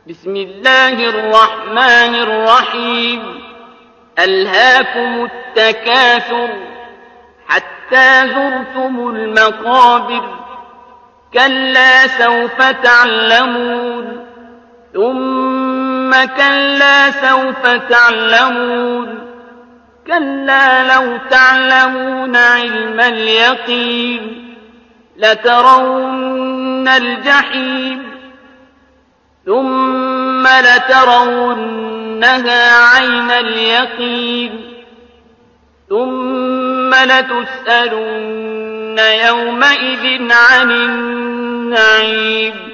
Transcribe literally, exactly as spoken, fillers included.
بسم الله الرحمن الرحيم ألهاكم التكاثر حتى زرتم المقابر كلا سوف تعلمون ثم كلا سوف تعلمون كلا لو تعلمون علم اليقين لترون الجحيم ثم لترونها عين اليقين ثم لتسألن يومئذ عن النعيم